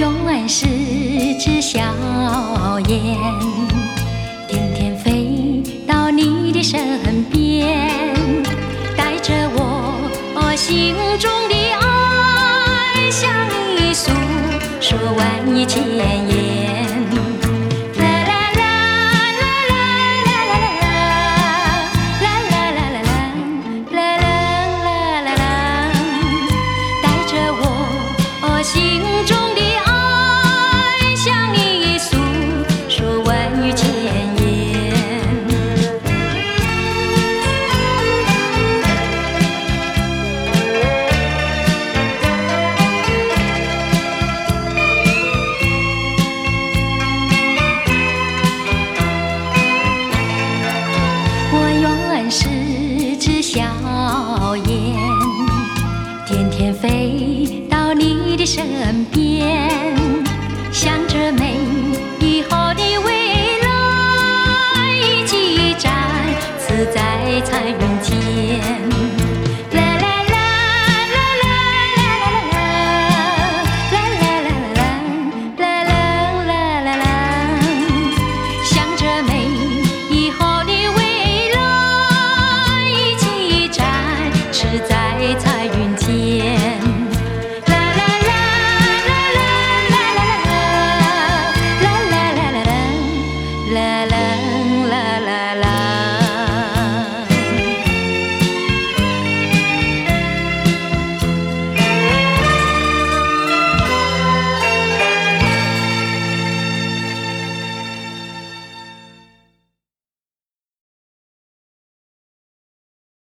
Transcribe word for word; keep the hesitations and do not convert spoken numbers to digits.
永远是只小雁，天天飞到你的身边，带着我心中的爱，向你诉说万语千言。心中的爱，向你诉说万语千言。我永远是只小雁，天天飞到你的身边，向着美